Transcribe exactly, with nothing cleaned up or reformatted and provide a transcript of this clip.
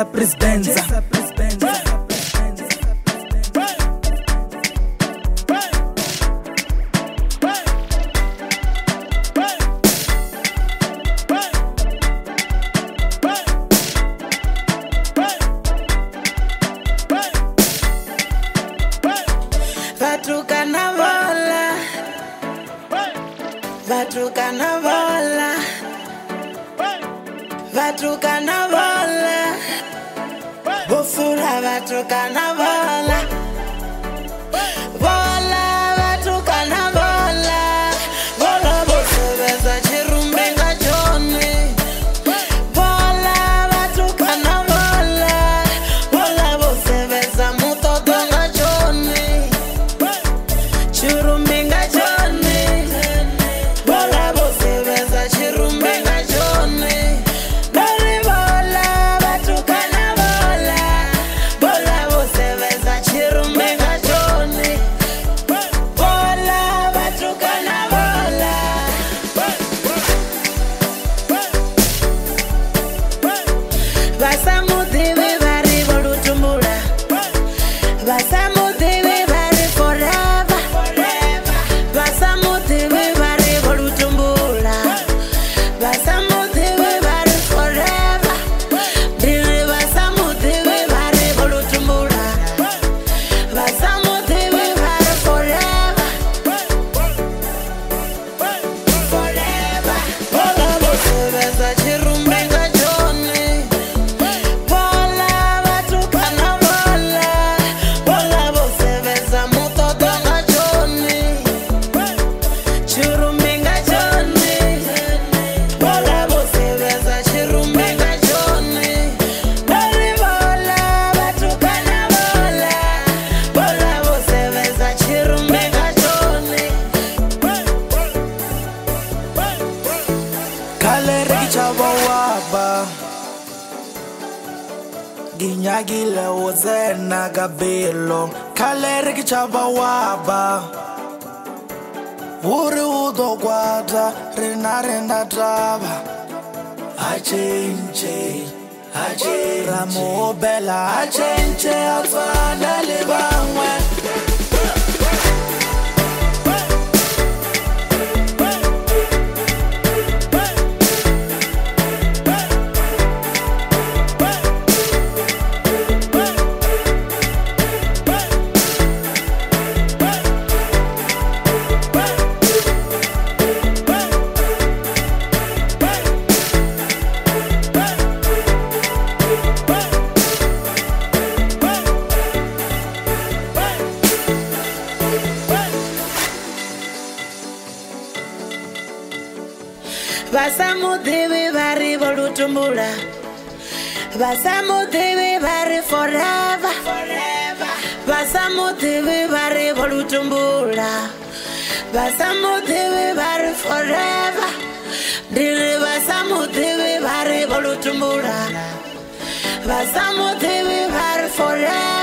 Chesa Prisbenza. Vatu Carnavala, Vatu Carnavala, Vatu Carnavala, Bofura Vatu Carnavala, Vola Vatu Carnavala, Vola Bofura Chirumbenga Johnny, Vola Vatu Carnavala, Vola Bofura Muto Donga Johnny. Chirumbenga Johnny, bola bosebeza chirumbenga Johnny, dali bola Vatu Carnavala, bola bosebeza chirumbenga Johnny, bola Vatu Carnavala. Basamuthi bari bolutumbula, basamuthi bari forever. Basamuthi bari bolutumbula, basamuthi bari forever. Dili basamuthi bari bolutumbula, basamuthi bari forever, forever. Bola bosebeza chirumbenga Johnny, bola Vatu Carnavala, bola bosebeza muto donga Johnny. Chirumbenga Johnny, bola bosebeza chirumbenga Johnny, dali bola Vatu Carnavala, bola bosebeza chirumbenga Johnny. Kaleri chaba waba Ginyagile ozena gabelo. Kaleri chaba waba Uri udo guada Rina rina traba Achenche Achenche Ramo bella Achenche Afana libangwe. Basamuthi bari bolutumbula, basamuthi bari forever, forever. Basamuthi bari bolutumbula, basamuthi bari forever. Dili basamuthi bari bolutumbula, basamuthi bari forever.